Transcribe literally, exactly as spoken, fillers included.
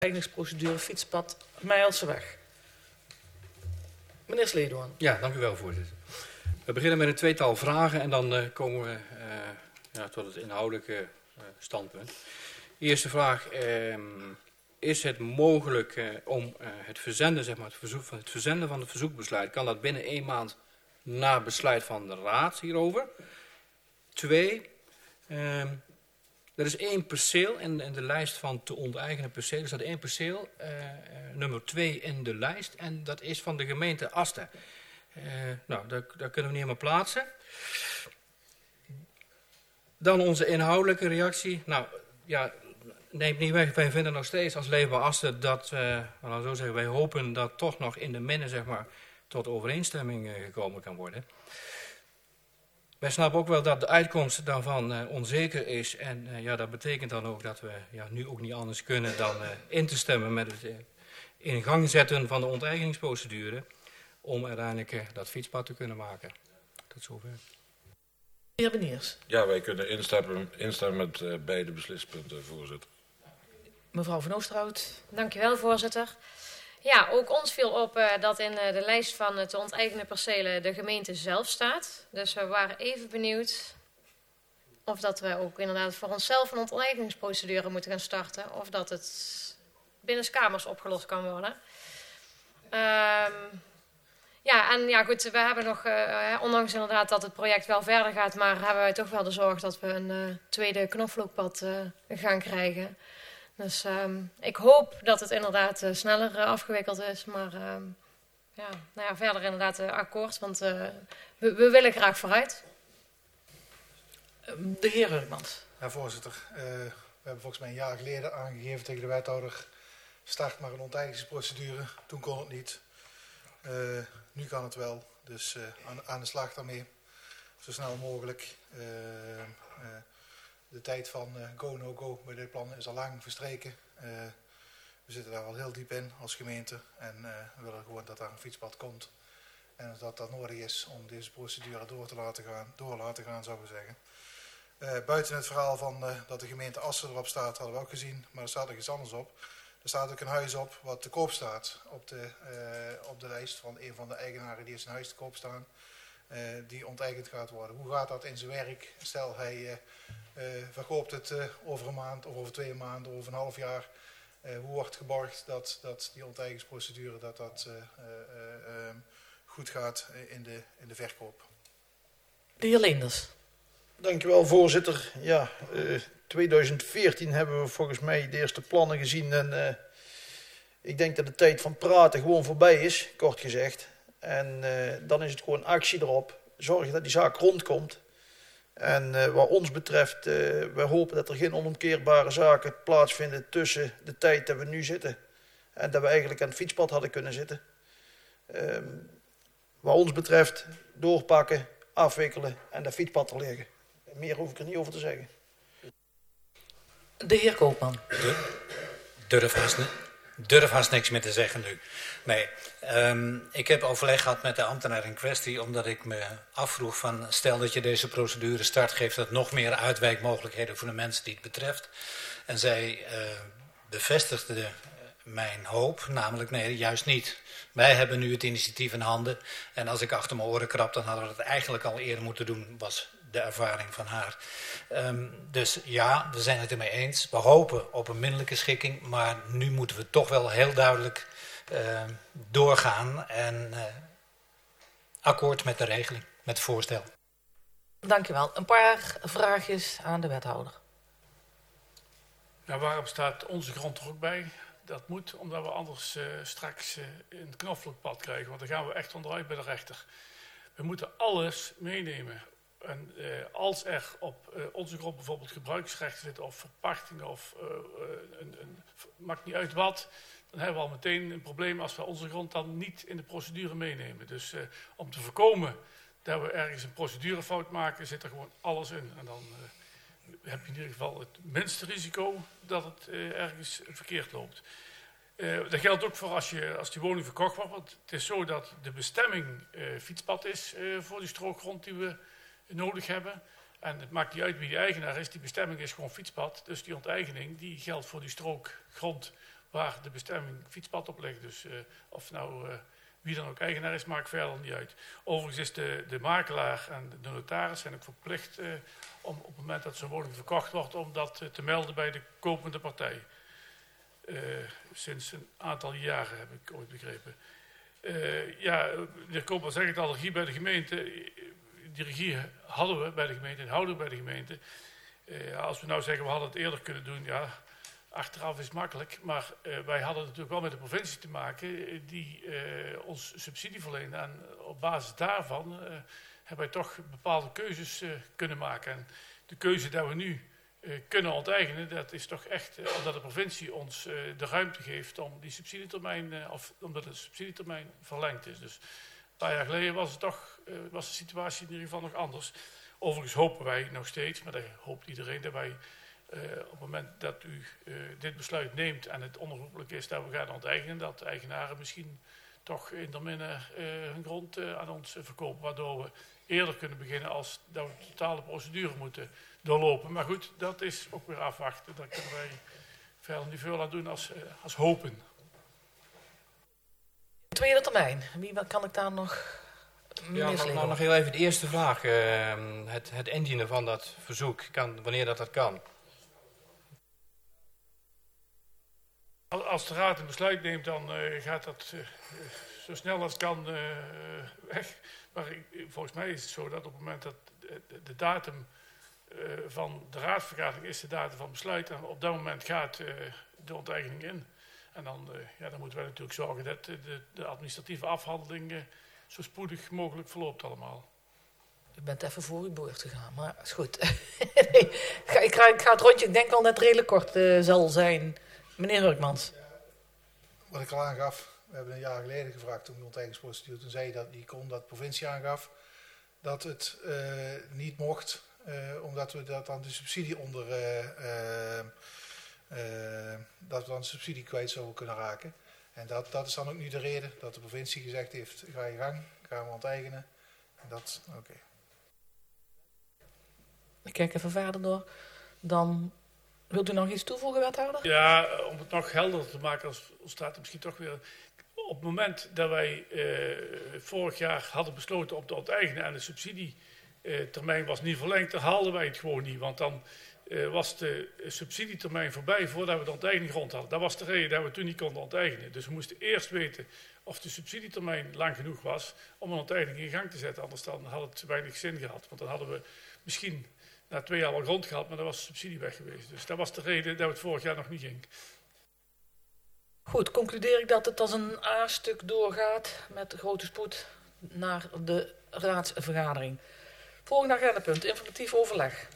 Onteigeningsprocedure fietspad Meijelseweg. Meneer Sleedoorn. Ja, dank u wel, voorzitter. We beginnen met een tweetal vragen en dan uh, komen we uh, ja, tot het inhoudelijke uh, standpunt. Eerste vraag. Uh, is het mogelijk uh, om uh, het verzenden, zeg maar, het, verzoek, het verzenden van het verzoekbesluit, kan dat binnen één maand na besluit van de raad hierover? Twee. Uh, er is één perceel in, in de lijst van te onteigenen percelen. Er staat één perceel, uh, uh, nummer twee in de lijst. En dat is van de gemeente Asten. Uh, nou, daar, daar kunnen we niet helemaal plaatsen. Dan onze inhoudelijke reactie. Nou, ja, neemt niet weg. Wij vinden nog steeds als Leefbaar Asten dat, uh, laten we zo zeggen, wij hopen dat toch nog in de minne, zeg maar, tot overeenstemming uh, gekomen kan worden. Wij snappen ook wel dat de uitkomst daarvan uh, onzeker is. En uh, ja, dat betekent dan ook dat we ja, nu ook niet anders kunnen dan uh, in te stemmen met het uh, in gang zetten van de onteigeningsprocedure. Om uiteindelijk uh, dat fietspad te kunnen maken. Tot zover. De heer Beniers. Ja, wij kunnen instemmen, instemmen met uh, beide beslispunten, voorzitter. Mevrouw Van Oosterhout. Dank u wel, voorzitter. Ja, ook ons viel op uh, dat in uh, de lijst van uh, te onteigenen percelen de gemeente zelf staat. Dus we waren even benieuwd of dat we ook inderdaad voor onszelf een onteigeningsprocedure moeten gaan starten. Of dat het binnenskamers opgelost kan worden. Um, ja, en ja goed, we hebben nog, uh, ondanks inderdaad dat het project wel verder gaat, maar hebben wij toch wel de zorg dat we een uh, tweede knoflookpad uh, gaan krijgen. Dus um, ik hoop dat het inderdaad uh, sneller uh, afgewikkeld is. Maar uh, ja, nou ja, verder inderdaad uh, akkoord. Want uh, we, we willen graag vooruit. De heer Rugmans. Ja, voorzitter. Uh, we hebben volgens mij een jaar geleden aangegeven tegen de wethouder. Start maar een onteigeningsprocedure. Toen kon het niet. Uh, nu kan het wel. Dus uh, aan, aan de slag daarmee. Zo snel mogelijk. Uh, uh, De tijd van uh, go, no, go bij dit plan is al lang verstreken. Uh, we zitten daar al heel diep in als gemeente. En uh, we willen gewoon dat daar een fietspad komt. En dat dat nodig is om deze procedure door te laten gaan, door laten gaan zou ik zeggen. Uh, buiten het verhaal van uh, dat de gemeente Assen erop staat, hadden we ook gezien. Maar er staat ook iets anders op. Er staat ook een huis op wat te koop staat op de, uh, op de lijst van een van de eigenaren die heeft zijn huis te koop staan. Uh, die onteigend gaat worden. Hoe gaat dat in zijn werk? Stel hij uh, uh, verkoopt het uh, over een maand of over twee maanden, over een half jaar. Uh, hoe wordt geborgd dat, dat die onteigingsprocedure dat dat, uh, uh, uh, goed gaat in de, in de verkoop? De heer Leenders. Dank u wel, voorzitter. Ja, uh, tweeduizend veertien hebben we volgens mij de eerste plannen gezien. En uh, ik denk dat de tijd van praten gewoon voorbij is, kort gezegd. En uh, dan is het gewoon actie erop. Zorgen dat die zaak rondkomt. En uh, wat ons betreft, uh, we hopen dat er geen onomkeerbare zaken plaatsvinden tussen de tijd dat we nu zitten en dat we eigenlijk aan het fietspad hadden kunnen zitten. Uh, wat ons betreft, doorpakken, afwikkelen en dat fietspad er liggen. Meer hoef ik er niet over te zeggen. De heer Koopman. Durf haast, durf haast niks meer te zeggen nu. Nee, um, ik heb overleg gehad met de ambtenaar in kwestie, omdat ik me afvroeg van, stel dat je deze procedure start, geeft dat nog meer uitwijkmogelijkheden voor de mensen die het betreft. En zij uh, bevestigde mijn hoop, namelijk nee, juist niet. Wij hebben nu het initiatief in handen en als ik achter mijn oren krap, dan hadden we het eigenlijk al eerder moeten doen, was de ervaring van haar. Um, dus ja, we zijn het ermee eens. We hopen op een minderlijke schikking, maar nu moeten we toch wel heel duidelijk uh, doorgaan en uh, akkoord met de regeling, met het voorstel. Dank u wel. Een paar vraagjes aan de wethouder. Nou, waarom staat onze grond er ook bij? Dat moet, omdat we anders uh, straks uh, een knoflookpad krijgen, want dan gaan we echt onderuit bij de rechter. We moeten alles meenemen. En uh, als er op uh, onze grond bijvoorbeeld gebruiksrechten zitten of verpachtingen of uh, uh, een, een, maakt niet uit wat, dan hebben we al meteen een probleem als we onze grond dan niet in de procedure meenemen. Dus uh, om te voorkomen dat we ergens een procedurefout maken, zit er gewoon alles in. En dan uh, heb je in ieder geval het minste risico dat het uh, ergens verkeerd loopt. Uh, dat geldt ook voor als, je, als die woning verkocht wordt. Want het is zo dat de bestemming uh, fietspad is uh, voor die strookgrond die we nodig hebben. En het maakt niet uit wie de eigenaar is. Die bestemming is gewoon fietspad. Dus die onteigening die geldt voor die strookgrond waar de bestemming fietspad op ligt. Dus uh, of nou uh, wie dan ook eigenaar is, maakt verder niet uit. Overigens is de, de makelaar en de notaris zijn ook verplicht uh, om op het moment dat zo'n woning verkocht wordt, om dat uh, te melden bij de kopende partij. Uh, sinds een aantal jaren heb ik ooit begrepen. Uh, ja, de heer Koopman zegt het al, regie bij de gemeente. Die regie hadden we bij de gemeente en houden we bij de gemeente. Uh, als we nou zeggen, we hadden het eerder kunnen doen, ja, achteraf is makkelijk. Maar uh, wij hadden natuurlijk wel met de provincie te maken die uh, ons subsidie verleende. En op basis daarvan uh, hebben wij toch bepaalde keuzes uh, kunnen maken. En de keuze dat we nu uh, kunnen onteigenen, dat is toch echt uh, omdat de provincie ons uh, de ruimte geeft om die subsidietermijn, uh, of omdat de subsidietermijn verlengd is. Dus een paar jaar geleden was, het toch, uh, was de situatie in ieder geval nog anders. Overigens hopen wij nog steeds, maar dat hoopt iedereen, dat wij uh, op het moment dat u uh, dit besluit neemt en het onherroepelijk is dat we gaan onteigenen, dat de eigenaren misschien toch in der minne uh, hun grond uh, aan ons uh, verkopen, waardoor we eerder kunnen beginnen als dat we de totale procedure moeten doorlopen. Maar goed, dat is ook weer afwachten. Daar kunnen wij verder niet veel aan doen als, uh, als hopen. Tweede termijn, wie kan ik daar nog... Ja, nou, nou nog heel even de eerste vraag. Uh, het, het indienen van dat verzoek, kan, wanneer dat, dat kan. Als de raad een besluit neemt, dan uh, gaat dat uh, zo snel als kan uh, weg. Maar ik, volgens mij is het zo dat op het moment dat de, de datum uh, van de raadsvergadering is de datum van besluit. En op dat moment gaat uh, de onteigening in. En dan, uh, ja, dan moeten wij natuurlijk zorgen dat uh, de, de administratieve afhandeling... Uh, zo spoedig mogelijk verloopt allemaal. U bent even voor uw boord gegaan, maar is goed. nee, ik, ga, ik, ga, ik ga het rondje, ik denk wel dat het redelijk kort uh, zal zijn. Meneer Hurkmans. Ja, wat ik al aangaf, we hebben een jaar geleden gevraagd toen de onteigeningsprocedure, toen zei je dat die kon, dat de provincie aangaf, dat het uh, niet mocht, uh, omdat we dat dan de subsidie onder, uh, uh, uh, dat we dan de subsidie kwijt zouden kunnen raken. En dat, dat is dan ook nu de reden dat de provincie gezegd heeft, ga je gang, gaan we onteigenen. En dat, oké. Okay. Ik kijk even verder door. Dan wilt u nog iets toevoegen, wethouder? Ja, om het nog helderder te maken, als staat er misschien toch weer... Op het moment dat wij uh, vorig jaar hadden besloten om te onteigenen en de subsidietermijn uh, was niet verlengd, dan haalden wij het gewoon niet. Want dan uh, was de subsidietermijn voorbij voordat we de onteigening rond hadden. Dat was de reden dat we toen niet konden onteigenen. Dus we moesten eerst weten of de subsidietermijn lang genoeg was om een onteigening in gang te zetten. Anders dan had het weinig zin gehad. Want dan hadden we misschien na twee jaar wel grond gehad, maar dan was de subsidie weg geweest. Dus dat was de reden dat het vorig jaar nog niet ging. Goed, concludeer ik dat het als een A-stuk doorgaat met grote spoed naar de raadsvergadering. Volgende agendapunt, informatief overleg.